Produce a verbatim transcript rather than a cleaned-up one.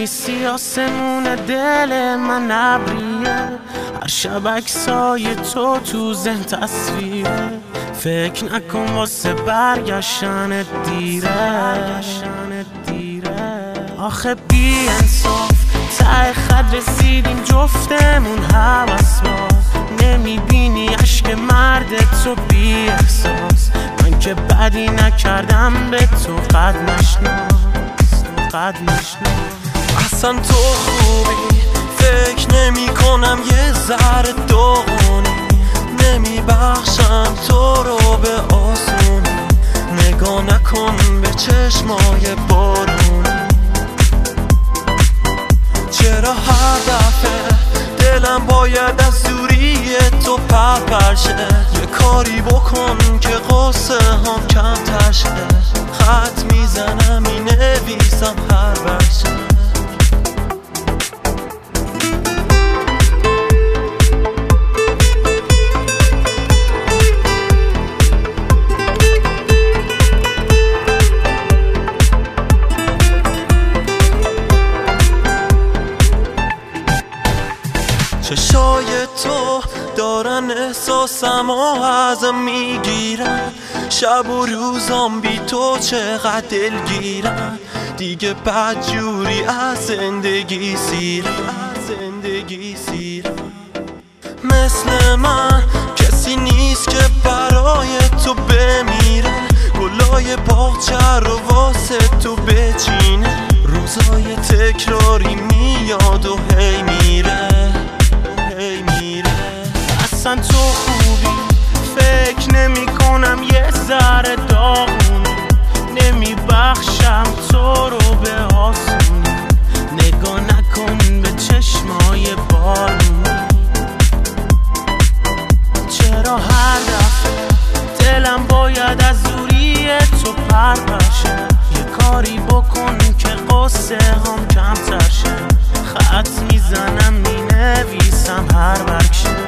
نیستی آسمون دل من ابریه، هر شب عکسای تو تو ذهن تصویره. فکر نکن واسه برگشتن دیره، آخه بی انصاف ته خط رسیدیم جفتمون هوس باز. نمیبینی عشق مرد تو بی احساس، من که بدی نکردم به تو قد نشناس، قد نشناس. اصلا تو خوبی فکر نمی کنم یه ذره داغونی، نمی بخشم تو رو به آسونی. نگاه نکن به چشمای بارونی، چرا هر دفعه دلم باید از دوری تو پرپر شه؟ یه کاری بکن که قصه هم کمتر شه. خط میزنم می نویسم هر ورشه. چشای تو دارن احساسم و ازم میگیرن، شب و روزام بی تو چقدر دلگیرن. دیگه بدجوری از زندگی سیرم، زندگی سیرم. مثل من کسی نیست که برای تو بمیره، گلای باغچه رو واسه تو بچینه. روزای تکراری میاد و هی میره، اصلا تو خوبی فکر نمی کنم یه ذره داغونی، نمی بخشم تو رو به آسونی. نگاه نکن به چشمای بارونی، چرا هر دفعه دلم باید از دوری تو پرپشه؟ یه کاری بکن که قصه هم کمتر شه. خط میزنم می نویسم هر ورکشه.